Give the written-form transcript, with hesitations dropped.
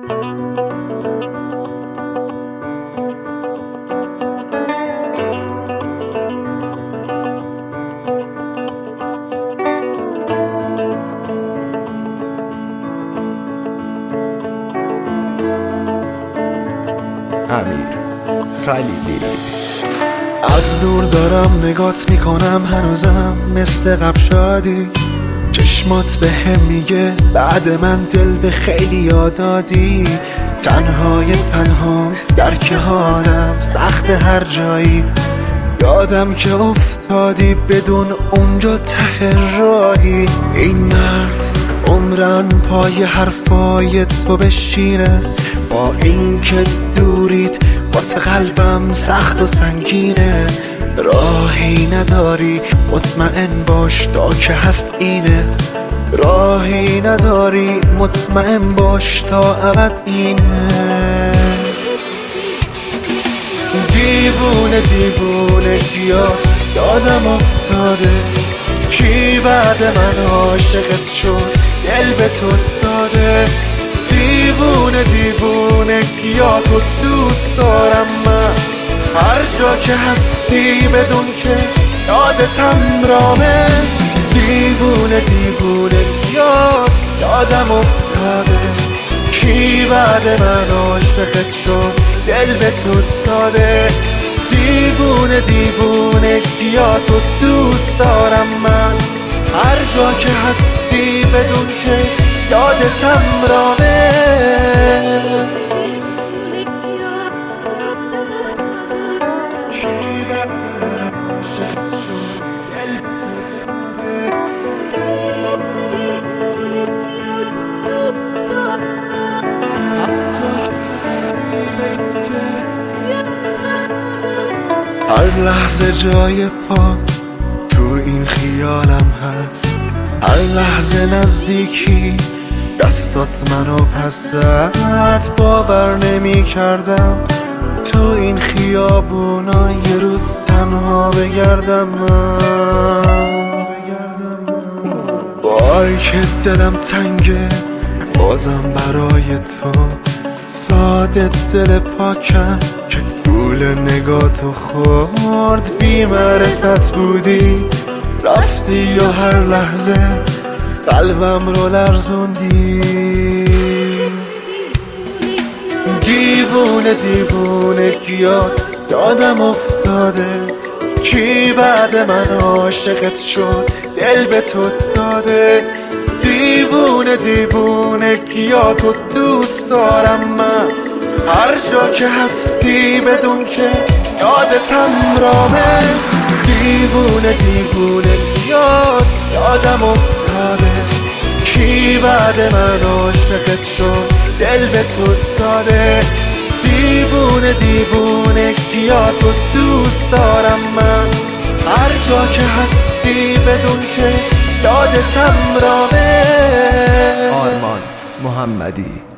امیر خلیلی. از دور دارم نگات میکنم، هنوزم مثل قبل شادی. چشمات به هم میگه بعد من دل به خیلی یاد دادی. تنهای تنها در که حالم سخت هر جایی. یادم که افتادی بدون اونجا ته راهی. این مرد عمرن پای حرفای تو بشینه، با این که دوریت واسه قلبم سخت و سنگینه. راهی نداری مطمئن باش تا که هست اینه. راهی نداری مطمئن باش تا ابد اینه. دیوونه دیوونه کیات یادم افتاده، کی بعد من عاشقت شد دل به تو داده. دیوونه دیوونه کیاتو دوست دارم من، هر جا که هستی بدون که یادتم رامه. دیوونه دیوونه کیات یادم افتاده، کی بعد من عاشقت شد دل به تو داده. دیوونه دیوونه کیاتو دوست دارم من، هر جا که هستی بدون که یادتم رامه. هر لحظه جای پاس تو این خیالم هست، هر لحظه نزدیکی دستات منو پس زد. باور نمی کردم تو این خیابونا یه روز تنها بگردم من. وای که دلم تنگه بازم برای تو، ساده دل پاکم که گول نگاتو خورد. بی معرفت بودی رفتی و هر لحظه قلبم رو لرزوندی. دیوونه دیوونه کیات یادم افتاده، کی بعد من عاشقت شد دل به تو داده. دیوونه دیوونه کیاتو دوست دارم من، هر جا که هستی بدون که یادتم رامه. دیوونه دیوونه کیات یادم افتاده، کی بعد من عاشقت شد دل به تو داده. دیوونه دیوونه کیاتو دوست دارم من، هر جا که هستی بدون که یادتم رامه. آرمان محمدی.